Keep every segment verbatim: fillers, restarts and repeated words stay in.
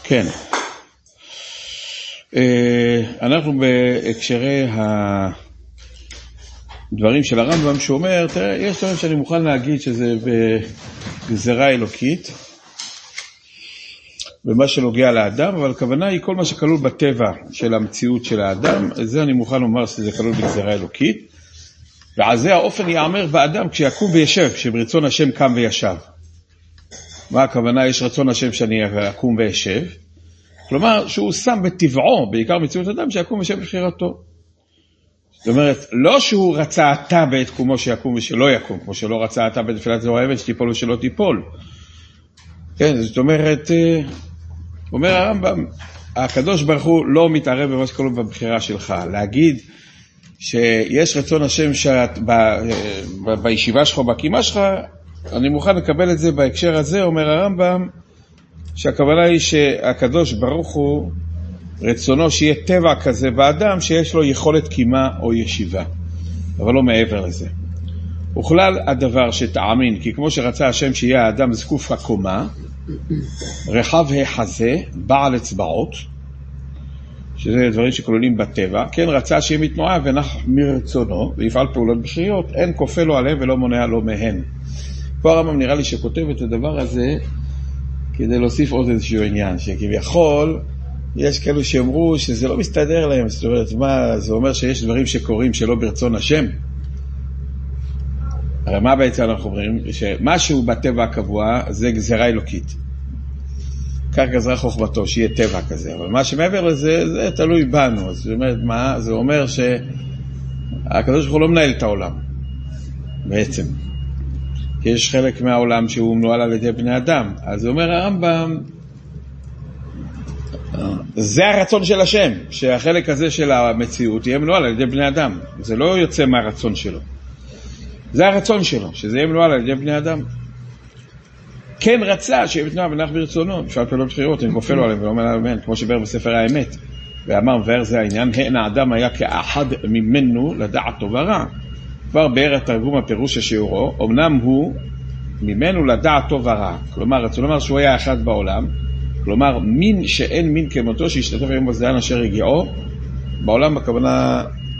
כן. אנחנו בהקשרי הדברים של הרמב"ם שאומר, תראה, יש דברים שאני מוכן להגיד שזה בגזרה אלוקית, במה שנוגע לאדם, אבל הכוונה היא כל מה שכלול בטבע של המציאות של האדם, זה אני מוכן לומר שזה כלול בגזרה אלוקית, ועל זה האופן יאמר באדם כשיקום וישב, שברצון השם קם וישב. מה הכוונה? יש רצון השם שאני אקום וישב, כלומר שהוא שם בטבעו, בעיקר מציאות אדם, שיקום וישב בחירתו. זאת אומרת, לא שהוא רצה אתה בעת קומו שיקום ושלא יקום, כמו שלא רצה אתה בתפילת זרוע האבן שתיפול ושלא תיפול. כן, זאת אומרת, אומר הרמב"ם, הקדוש ברוך הוא לא מתערב במה שכלול בבחירה שלך. להגיד שיש רצון השם שאת ב, ב, בישיבה שלך או בקימה שלך, אני מוכן לקבל את זה בהקשר הזה, אומר הרמב"ם, שהכוונה היא שהקדוש ברוך הוא רצונו שיהיה טבע כזה באדם שיש לו יכולת קימה או ישיבה, אבל לא מעבר לזה. וכלל הדבר שתאמין, כי כמו שרצה השם שיהיה האדם זקוף הקומה, רחב החזה, בעל אצבעות, שזה דברים שכוללים בטבע, כן רצה שיהיה מתנועה ונח מרצונו, ויפעל פעולות בחריות, אין כופה לו עליהם ולא מונע לו מהן. פה הרמב"ם נראה לי שכותב את הדבר הזה, כדי להוסיף עוד איזשהו עניין, שכביכול, יש כאלו שאמרו שזה לא מסתדר להם, זאת אומרת, מה, זה אומר שיש דברים שקורים שלא ברצון השם. הרי מה בעצם אנחנו אומרים? שמשהו בטבע הקבוע זה גזרה אלוקית. כך גזרה חוכמתו, שיהיה טבע כזה, אבל מה שמעבר לזה, זה תלוי בנו. זאת אומרת, מה? זה אומר שהקדוש ברוך הוא לא מנהל את העולם, בעצם. כי יש חלק מהעולם שהוא מנוהל על ידי בני אדם. אז אומר הרמב"ם, זה הרצון של השם, שהחלק הזה של המציאות יהיה מנוהל על ידי בני אדם. זה לא יוצא מהרצון שלו. זה הרצון שלו, שזה יהיה מנוהל על ידי בני אדם. כן רצה שיהיה מתנועה ונח ברצונו, בשביל פעולות בחירות, הם כופה לו עליהם ולא מנהל עליהם, כמו שבר בספר האמת. ואמר מבאר זה העניין, הן האדם היה כאחד ממנו לדעת טוב ורע. כבר באר התרגום הפירוש השיעורו, אמנם הוא ממנו לדעת טוב ורע. כלומר, רצו לומר שהוא היה אחד בעולם, כלומר, מין שאין מין כמותו שהשתתף היום בזדיין אשר הגיעו, בעולם בכוונה,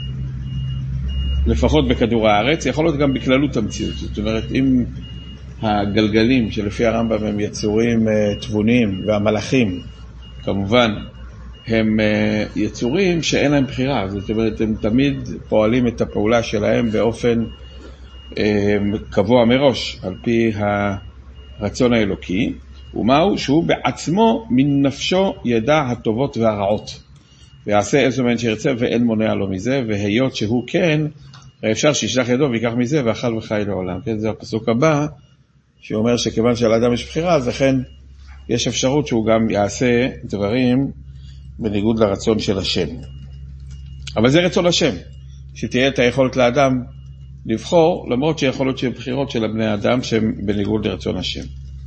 לפחות בכדור הארץ, יכול להיות גם בכללות המציאות. זאת אומרת, אם הגלגלים שלפי הרמב"ם הם יצורים תבוניים, והמלאכים, כמובן, הם יצורים שאין להם בחירה. זאת אומרת, הם תמיד פועלים את הפעולה שלהם באופן קבוע מראש, על פי הרצון האלוקי. ומהו? שהוא בעצמו מן נפשו ידע הטובות והרעות. ויעשה איזו מן שירצה ואין מונע לו מזה, והיות שהוא כן, אפשר שישלח ידו ויקח מזה ואכל וחי לעולם. כן, זה הפסוק הבא, שאומר שכיוון שלאדם יש בחירה, אז לכן יש אפשרות שהוא גם יעשה דברים בניגוד לרצון של השם. אבל זה רצון השם, שתהיה את היכולת לאדם לבחור, למרות שיכולות שיהיו בחירות של הבני האדם שהן בניגוד לרצון השם.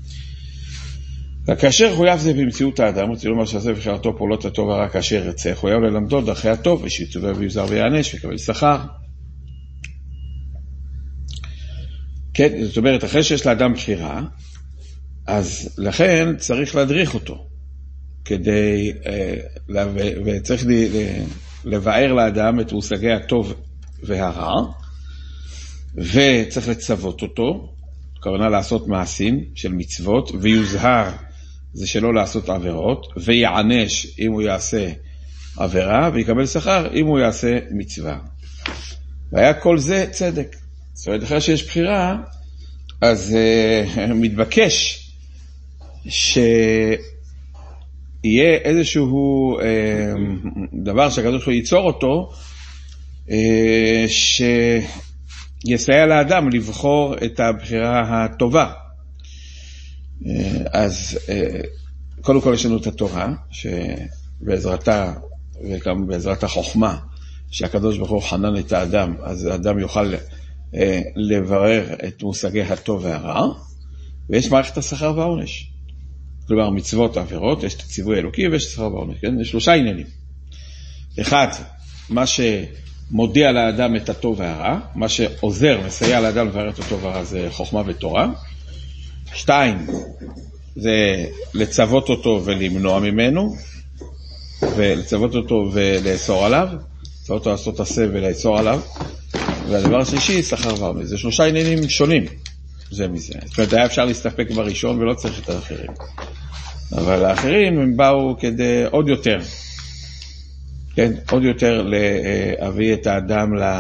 וכאשר חויב זה במציאות האדם, רוצה לומר שעשה בחירתו פעולות הטוב הרע כאשר ירצה, חויב ללמדו דרכי הטוב, ושיצווה ויוזר ויענש ויקבל שכר. כן, זאת אומרת, אחרי שיש לאדם בחירה, אז לכן צריך להדריך אותו, כדי, וצריך לבאר לאדם את מושגי הטוב והרע, וצריך לצוות אותו, כוונה לעשות מעשים של מצוות, ויוזהר זה שלא לעשות עבירות, ויענש אם הוא יעשה עבירה, ויקבל שכר אם הוא יעשה מצווה. והיה כל זה צדק. זאת אומרת, אחרי שיש בחירה, אז uh, מתבקש שיהיה איזשהו uh, דבר שהקדוש ברוך הוא ייצור אותו, uh, שיסייע לאדם לבחור את הבחירה הטובה. אז קודם כל יש לנו את התורה, שבעזרתה וגם בעזרת החוכמה, שהקדוש ברוך הוא חנן את האדם, אז האדם יוכל לברר את מושגי הטוב והרע, ויש מערכת השכר והעונש. כלומר, מצוות עבירות, יש את הציווי האלוקי ויש את השכר והעונש. כן? יש שלושה עניינים. אחד, מה שמודיע לאדם את הטוב והרע, מה שעוזר, מסייע לאדם לברר את הטוב והרע, זה חוכמה ותורה. שתיים, זה לצוות אותו ולמנוע ממנו, ולצוות אותו ולאסור עליו, לצוות אותו לעשות עשה ולאסור עליו, והדבר השלישי, שכר ועונש. זה שלושה עניינים שונים, זה מזה. זאת אומרת, היה אפשר להסתפק בראשון ולא צריך את האחרים. אבל האחרים הם באו כדי עוד יותר, כן, עוד יותר להביא את האדם ל...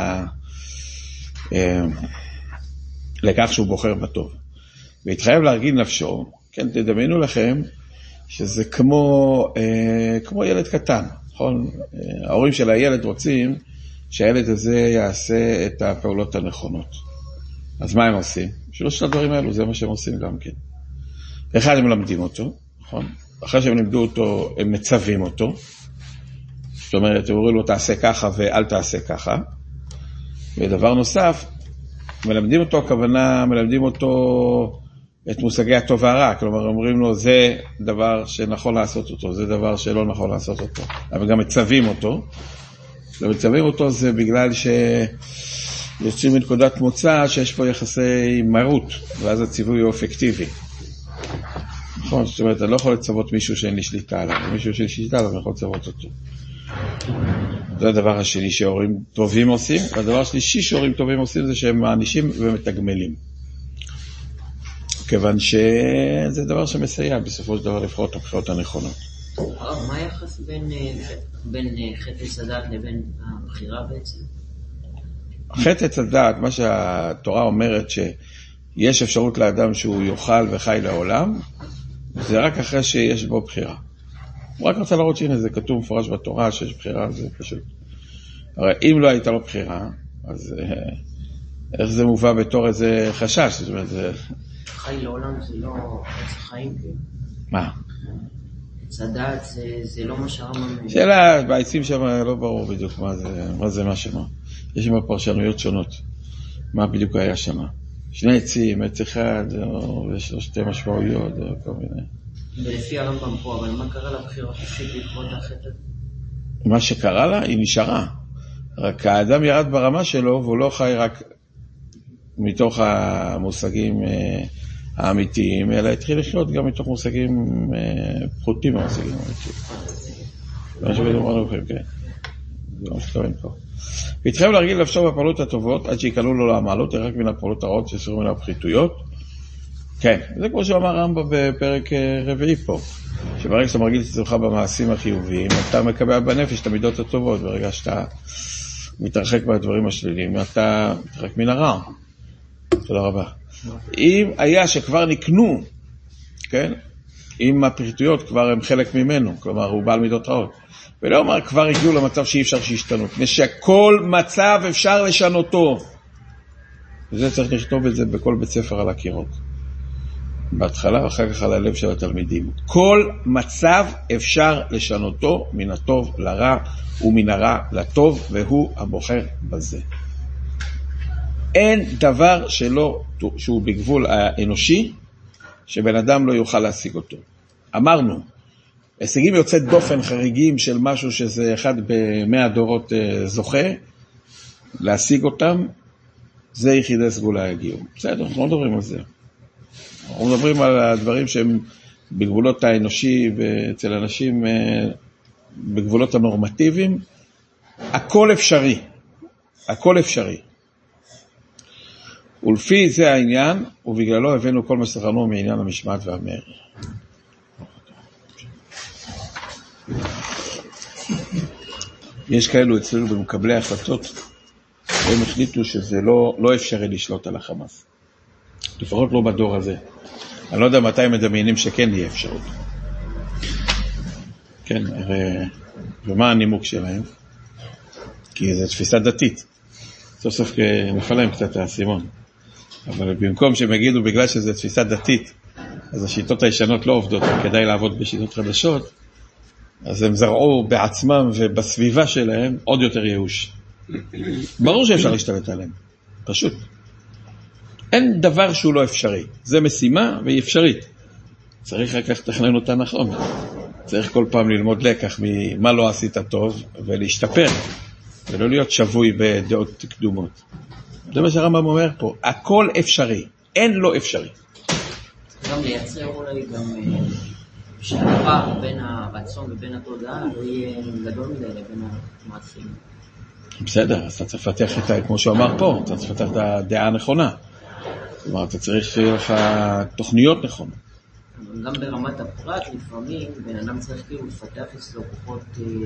לכך שהוא בוחר בטוב. והתחייב להרגיל נפשו, כן, תדמיינו לכם שזה כמו, כמו ילד קטן, נכון? ההורים של הילד רוצים שהילד הזה יעשה את הפעולות הנכונות. אז מה הם עושים? שלושת הדברים האלו, זה מה שהם עושים גם כן. אחד, הם מלמדים אותו, נכון? אחרי שהם לימדו אותו, הם מצווים אותו. זאת אומרת, הם אומרים לו, תעשה ככה ואל תעשה ככה. ודבר נוסף, מלמדים אותו, הכוונה, מלמדים אותו את מושגי הטוב והרע. כלומר, אומרים לו, זה דבר שנכון לעשות אותו, זה דבר שלא נכון לעשות אותו. אבל גם מצווים אותו. ומצווים אותו זה בגלל שיוצאים מנקודת מוצא שיש פה יחסי מרות, ואז הציווי הוא אפקטיבי. נכון, זאת אומרת, אני לא יכול לצוות מישהו שאין לי שליטה עליו, מישהו שאין לי שליטה עליו, אני יכול לצוות אותו. זה הדבר השני שהורים טובים עושים, והדבר השלישי שהורים טובים עושים זה שהם מענישים ומתגמלים. כיוון שזה דבר שמסייע בסופו של דבר לבחור את הבחירות הנכונות. הרב, מה היחס בין, בין חפץ הדעת לבין הבחירה בעצם? חפץ הדעת, מה שהתורה אומרת שיש אפשרות לאדם שהוא יאכל וחי לעולם, זה רק אחרי שיש בו בחירה. הוא רק רוצה להראות שהנה, זה כתוב מפורש בתורה שיש בחירה, זה פשוט. הרי אם לא הייתה לו בחירה, אז איך זה מובא בתור איזה חשש? זאת אומרת, זה... חי לעולם זה לא עץ חיים. מה? עץ הדעת זה, זה לא מה שהרמב"ם... שאלה, בעצים שם לא ברור בדיוק מה זה, מה זה מה שמה. יש שם פרשנויות שונות. מה בדיוק היה שם? שני עצים, עץ אחד, ויש לו שתי משמעויות, כל מיני. ולפי הרמב"ם פה, אבל מה קרה לבחירה חופשית בעקבות החטא? מה שקרה לה, היא נשארה. רק האדם ירד ברמה שלו, והוא לא חי רק מתוך המושגים האמיתיים, אלא התחיל לחיות גם מתוך מושגים פחותים מהמושגים האמיתיים. זה מה שבדומרנו לכם, כן. זה מה שכוון פה. והתחייב להרגיל לחשוב בפעולות הטובות, עד שיקלו לו למעלות, רק מן הפעולות הרעות שסורים מן הפחיתויות. כן, זה כמו שאמר רמב"ם בפרק רביעי פה, שברגע שאתה מרגיל את עצמך במעשים החיוביים, אתה מקבל בנפש את המידות הטובות, ברגע שאתה מתרחק מהדברים השליליים, אתה מתרחק מן הרע. תודה רבה. אם היה שכבר נקנו, כן, אם הפחיתויות כבר הם חלק ממנו, כלומר הוא בעל מידות רעות, ולא אומר כבר הגיעו למצב שאי אפשר שישתנו, מפני שכל מצב אפשר לשנותו. וזה צריך לכתוב את זה בכל בית ספר על הקירות. בהתחלה ואחר כך על הלב של התלמידים. כל מצב אפשר לשנותו מן הטוב לרע ומן הרע לטוב, והוא הבוחר בזה. אין דבר שלא, שהוא בגבול האנושי, שבן אדם לא יוכל להשיג אותו. אמרנו, הישגים יוצאת דופן חריגים של משהו שזה אחד במאה דורות זוכה, להשיג אותם, זה יחידי סגולה יגיעו. בסדר, אנחנו לא מדברים על זה. אנחנו מדברים על הדברים שהם בגבולות האנושי, אצל אנשים בגבולות הנורמטיביים. הכל אפשרי. הכל אפשרי. ולפי זה העניין, ובגללו הבאנו כל מה שזכרנו מעניין המשמעת והמר. יש כאלו אצלנו במקבלי החלטות, הם החליטו שזה לא, לא אפשרי לשלוט על החמאס. לפחות לא בדור הזה. אני לא יודע מתי הם מדמיינים שכן יהיה אפשרות. כן, ו... ומה הנימוק שלהם? כי זו תפיסה דתית. סוף סוף נפל להם קצת האסימון. אבל במקום שהם יגידו בגלל שזו תפיסה דתית, אז השיטות הישנות לא עובדות, כדאי לעבוד בשיטות חדשות, אז הם זרעו בעצמם ובסביבה שלהם עוד יותר ייאוש. ברור שאפשר להשתלט עליהם. פשוט. אין דבר שהוא לא אפשרי. זה משימה והיא אפשרית. צריך רק לתכנן אותה נכון. צריך כל פעם ללמוד לקח ממה לא עשית טוב ולהשתפר. ולא להיות שבוי בדעות קדומות. זה מה שהרמב"ם אומר פה. הכל אפשרי. אין לא אפשרי. גם לייצר אולי גם שהפער בין הרצון ובין התודעה לא יהיה גדול מדי לבין המעשים. בסדר, אז אתה צריך לפתח את ה... כמו שהוא אמר פה, אתה צריך לפתח את הדעה הנכונה. כלומר, אתה צריך שיהיה לך תוכניות נכונות. גם ברמת הפרט, לפעמים, בן אדם צריך כאילו לפתח אצלו כוחות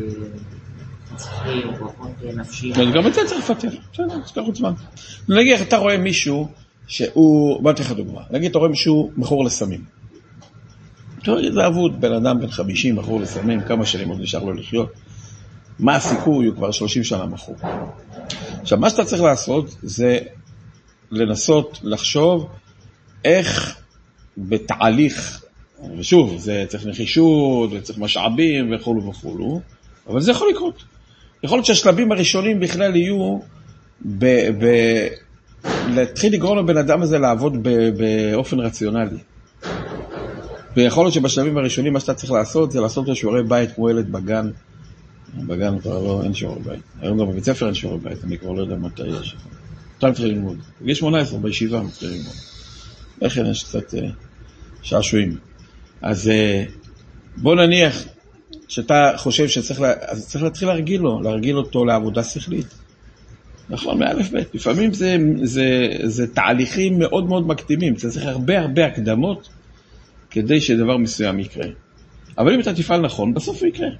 נצחי או כוחות נפשי. גם את זה צריך לפתח, בסדר, צריך עוד זמן. נגיד, אתה רואה מישהו שהוא, בוא נתן לך דוגמה, נגיד, אתה רואה מישהו מכור לסמים. זה אבוד, בן אדם בן חמישים מכור לסמים, כמה שנים עוד נשאר לו לחיות. מה הסיכוי? הוא כבר שלושים שנה מכור. עכשיו, מה שאתה צריך לעשות זה לנסות לחשוב איך בתהליך, ושוב, זה צריך נחישות, וצריך משאבים וכו' וכו', אבל זה יכול לקרות. יכול להיות שהשלבים הראשונים בכלל יהיו ב- ב- להתחיל לגרום לבן אדם הזה לעבוד ב- באופן רציונלי. ויכול להיות שבשלבים הראשונים מה שאתה צריך לעשות זה לעשות לו שיעורי בית כמו ילד בגן. בגן כבר לא, אין שיעורי בית. היום גם בבית ספר אין שיעורי בית, אני כבר לא יודע מתי יש. אתה מתחיל ללמוד. בגיל שמונה עשרה, בישיבה מתחיל ללמוד. איך אין, יש קצת שעשועים. אז בוא נניח שאתה חושב שצריך לה, אז צריך להתחיל להרגיל לו, להרגיל אותו לעבודה שכלית. נכון, מאלף בית. לפעמים זה, זה, זה תהליכים מאוד מאוד מקדימים. זה צריך הרבה הרבה הקדמות כדי שדבר מסוים יקרה. אבל אם אתה תפעל נכון, בסוף הוא יקרה.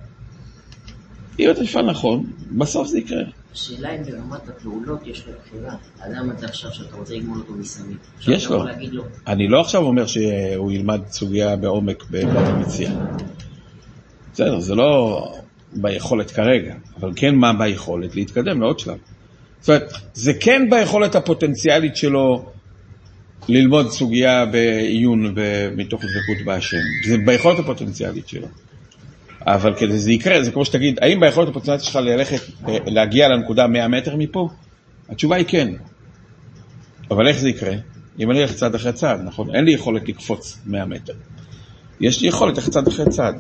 אם אתה תפעל נכון, בסוף זה יקרה. השאלה אם ברמת הפעולות יש לו בחירה. אדם אתה עכשיו שאתה רוצה לגמול אותו מסמים. יש לו. אני לא עכשיו אומר שהוא ילמד סוגיה בעומק בבת המציאה. בסדר, זה לא ביכולת כרגע, אבל כן מה ביכולת להתקדם לעוד שלב. זאת אומרת, זה כן ביכולת הפוטנציאלית שלו ללמוד סוגיה בעיון מתוך דבקות בהשם. זה ביכולת הפוטנציאלית שלו. אבל כדי זה יקרה, זה כמו שתגיד, האם ביכולת הפוטנציאלית שלך ללכת, להגיע לנקודה מאה מטר מפה? התשובה היא כן. אבל איך זה יקרה? אם אני אלך צעד אחרי צעד, נכון? אין לי יכולת לקפוץ מאה מטר. יש לי יכולת ללכת צעד אחרי צעד.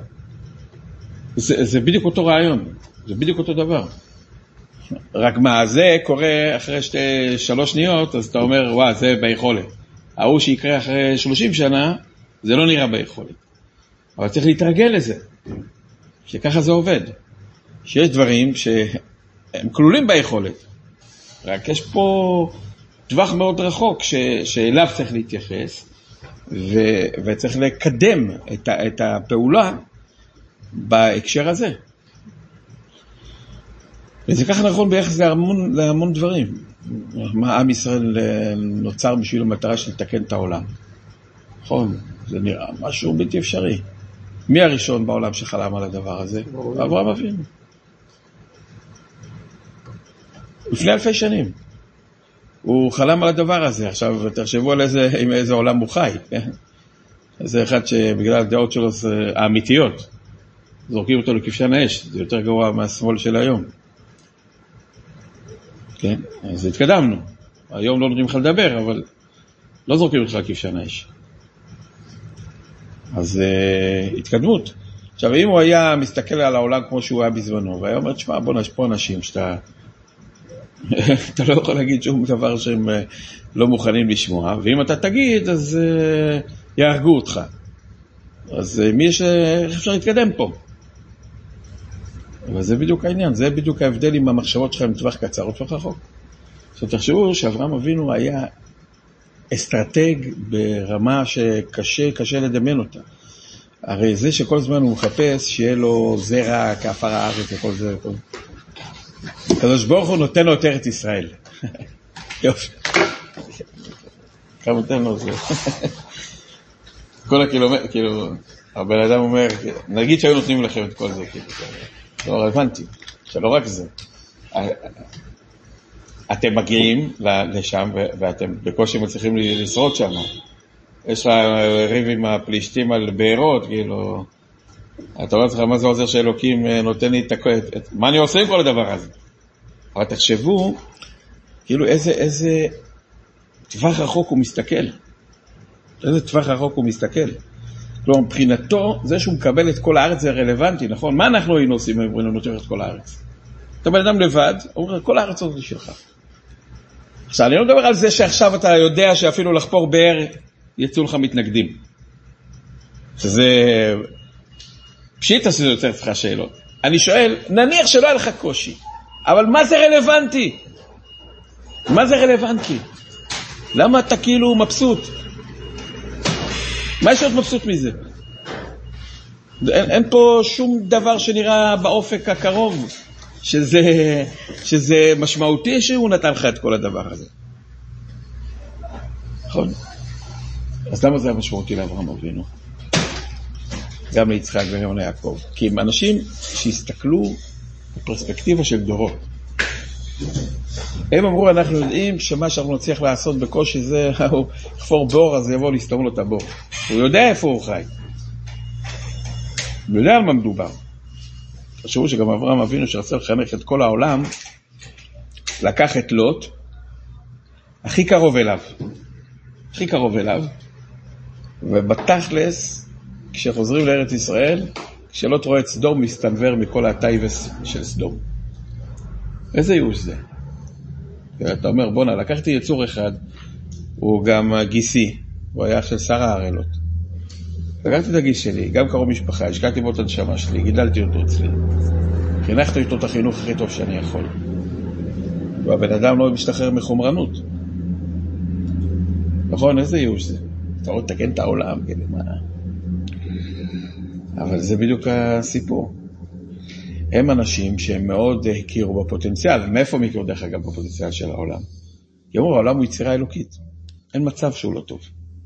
זה, זה בדיוק אותו רעיון. זה בדיוק אותו דבר. רק מה, זה קורה אחרי שתי, שלוש שניות, אז אתה אומר, וואה, זה ביכולת. ההוא שיקרה אחרי שלושים שנה, זה לא נראה ביכולת. אבל צריך להתרגל לזה. שככה זה עובד. שיש דברים שהם כלולים ביכולת. רק יש פה טווח מאוד רחוק ש, שאליו צריך להתייחס, ו, וצריך לקדם את, ה, את הפעולה בהקשר הזה. וזה ככה נכון ביחס להמון, להמון דברים. מה עם ישראל נוצר בשביל המטרה של לתקן את העולם. נכון, זה נראה משהו בלתי אפשרי. מי הראשון בעולם שחלם על הדבר הזה? אברהם אבינו. לפני אלפי שנים. הוא חלם על הדבר הזה. עכשיו תחשבו על איזה, עם איזה עולם הוא חי. זה אחד שבגלל הדעות שלו האמיתיות, זורקים אותו לכבשן האש. זה יותר גרוע מהשמאל של היום. כן? אז התקדמנו. היום לא נותנים לך לדבר, אבל לא זורקים אותך לכבשן האש. אז uh, התקדמות. עכשיו, אם הוא היה מסתכל על העולם כמו שהוא היה בזמנו, והיה אומר, תשמע, בוא נשפוע אנשים שאתה... אתה לא יכול להגיד שום דבר שהם uh, לא מוכנים לשמוע, ואם אתה תגיד, אז uh, יהרגו אותך. אז uh, מי יש... איך אפשר להתקדם פה? אבל זה בדיוק העניין, זה בדיוק ההבדל עם המחשבות שלך עם טווח קצר או טווח רחוק. עכשיו, תחשבו שאברהם אבינו היה אסטרטג ברמה שקשה, קשה לדמיין אותה. הרי זה שכל זמן הוא מחפש שיהיה לו זרע כאפר הארץ וכל זה. הקדוש ברוך הוא נותן לו את ארץ ישראל. יופי. כמה נותן לו זה? כל הקילומטר, כאילו, הבן אדם אומר, נגיד שהיו נותנים לכם את כל זה, כאילו, לא רלוונטי. שלא רק זה. אתם מגיעים לשם, ואתם בקושי מצליחים לשרוד שם. יש לך ריב עם הפלישתים על בעירות, כאילו, אתה אומר לך, מה זה עוזר שאלוקים נותן לי את הכוח, מה אני עושה עם כל הדבר הזה? אבל תחשבו, כאילו, איזה, איזה טווח רחוק הוא מסתכל. איזה טווח רחוק הוא מסתכל. כלומר, מבחינתו, זה שהוא מקבל את כל הארץ זה רלוונטי, נכון? מה אנחנו היינו עושים אם הוא נותן את כל הארץ? אתה בן אדם לבד, הוא אומר, כל הארץ הזאת שלך. עכשיו, אני לא מדבר על זה שעכשיו אתה יודע שאפילו לחפור באר יצאו לך מתנגדים. שזה פשיטה שזה יוצר אצלך שאלות. אני שואל, נניח שלא היה לך קושי, אבל מה זה רלוונטי? מה זה רלוונטי? למה אתה כאילו מבסוט? מה יש להיות מבסוט מזה? אין, אין פה שום דבר שנראה באופק הקרוב שזה, שזה משמעותי שהוא נתן לך את כל הדבר הזה. נכון? אז למה זה היה משמעותי לאברהם אבינו? גם ליצחק וגם ליעקב. כי הם אנשים שהסתכלו בפרספקטיבה של דורות. הם אמרו, אנחנו יודעים שמה שאנחנו נצליח לעשות בקושי זה, הוא יחפור בור, אז יבוא להסתום לו את הבור. הוא יודע איפה הוא חי. הוא יודע על מה מדובר. חשבו שגם אברהם אבינו שרצה לחנך את כל העולם, לקח את לוט, הכי קרוב אליו. הכי קרוב אליו, ובתכלס, כשחוזרים לארץ ישראל, כשלוט רואה את סדום, מסתנבר מכל הטייבס של סדום. איזה ייאוש זה? אתה אומר, בונה, לקחתי יצור אחד, הוא גם גיסי, הוא היה של שר הערלות. לקחתי את הגיס שלי, גם קרוב משפחה, השקעתי בו את הנשמה שלי, גידלתי אותו אצלי. חינכתי אותו את החינוך הכי טוב שאני יכול. והבן אדם לא משתחרר מחומרנות. נכון, איזה ייאוש זה? אתה רואה לתקן את העולם, כאילו, מה? אבל זה בדיוק הסיפור. הם אנשים שהם מאוד הכירו בפוטנציאל. מאיפה הם הכירו דרך אגב בפוטנציאל של העולם? כי אמרו, העולם הוא יצירה אלוקית. אין מצב שהוא לא טוב.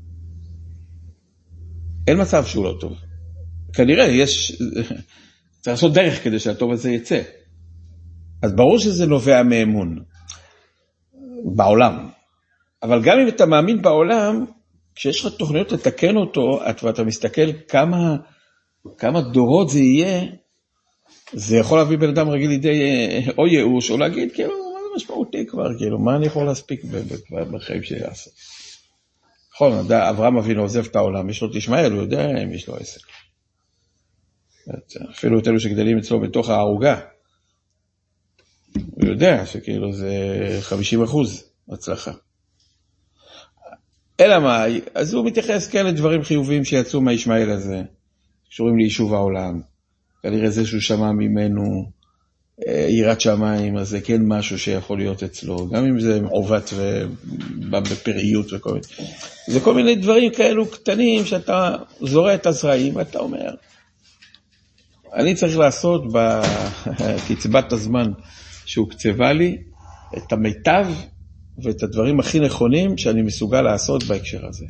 אין מצב שהוא לא טוב. כנראה יש... צריך לעשות דרך כדי שהטוב הזה יצא. אז ברור שזה נובע מאמון. בעולם. אבל גם אם אתה מאמין בעולם, כשיש לך תוכניות לתקן אותו, ואתה מסתכל כמה, כמה דורות זה יהיה, זה יכול להביא בן אדם רגיל לידי או ייאוש, או להגיד, כאילו, מה זה משמעותי כבר, כאילו, מה אני יכול להספיק בחיים שלי לעשות? נכון, אברהם אבינו עוזב את העולם, יש לו תשמעאל, הוא יודע אם יש לו עסק. אפילו את אלו שגדלים אצלו בתוך הערוגה, הוא יודע שכאילו זה חמישים אחוז הצלחה. אלא מה, אז הוא מתייחס כאלה דברים חיוביים שיצאו מהישמעאל הזה, קשורים ליישוב העולם, כנראה זה שהוא שמע ממנו יראת שמיים, אז זה כן משהו שיכול להיות אצלו, גם אם זה עובד ובפראיות וכל מיני. זה כל מיני דברים כאלו קטנים שאתה זורע את הזרעים, ואתה אומר, אני צריך לעשות בקצבת הזמן שהוא קצבה לי, את המיטב ואת הדברים הכי נכונים שאני מסוגל לעשות בהקשר הזה.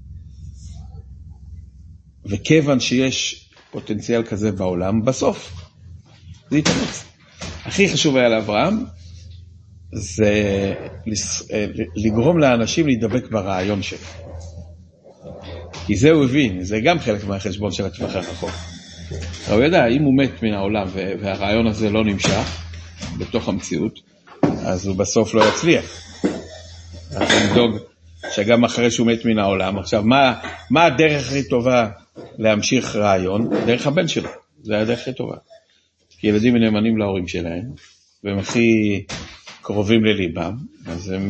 וכיוון שיש פוטנציאל כזה בעולם, בסוף זה יתאמץ. הכי חשוב היה לאברהם, זה לגרום לאנשים להידבק ברעיון שלו. כי זה הוא הבין, זה גם חלק מהחשבון של הטווח הרחוק. הוא ידע, אם הוא מת מן העולם והרעיון הזה לא נמשך בתוך המציאות, אז הוא בסוף לא יצליח. אנחנו נדאוג שגם אחרי שהוא מת מן העולם, עכשיו מה, מה הדרך הכי טובה להמשיך רעיון? דרך הבן שלו, זה הדרך הכי טובה. כי ילדים נאמנים להורים שלהם, והם הכי קרובים לליבם, אז הם,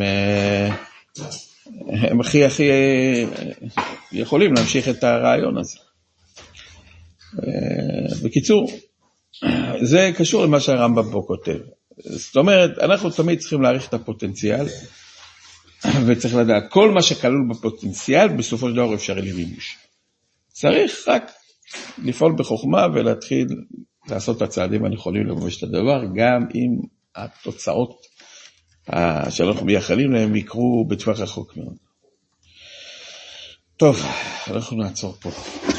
הם הכי הכי יכולים להמשיך את הרעיון הזה. בקיצור, זה קשור למה שהרמב"ם פה כותב. זאת אומרת, אנחנו תמיד צריכים להעריך את הפוטנציאל, וצריך לדעת, כל מה שכלול בפוטנציאל, בסופו של דבר אפשרי למימוש. צריך רק לפעול בחוכמה, ולהתחיל לעשות את הצעדים הנכונים לממש את הדבר, גם אם התוצאות שאנחנו מייחלים להם יקרו בטווח רחוק מאוד. טוב, אנחנו נעצור פה.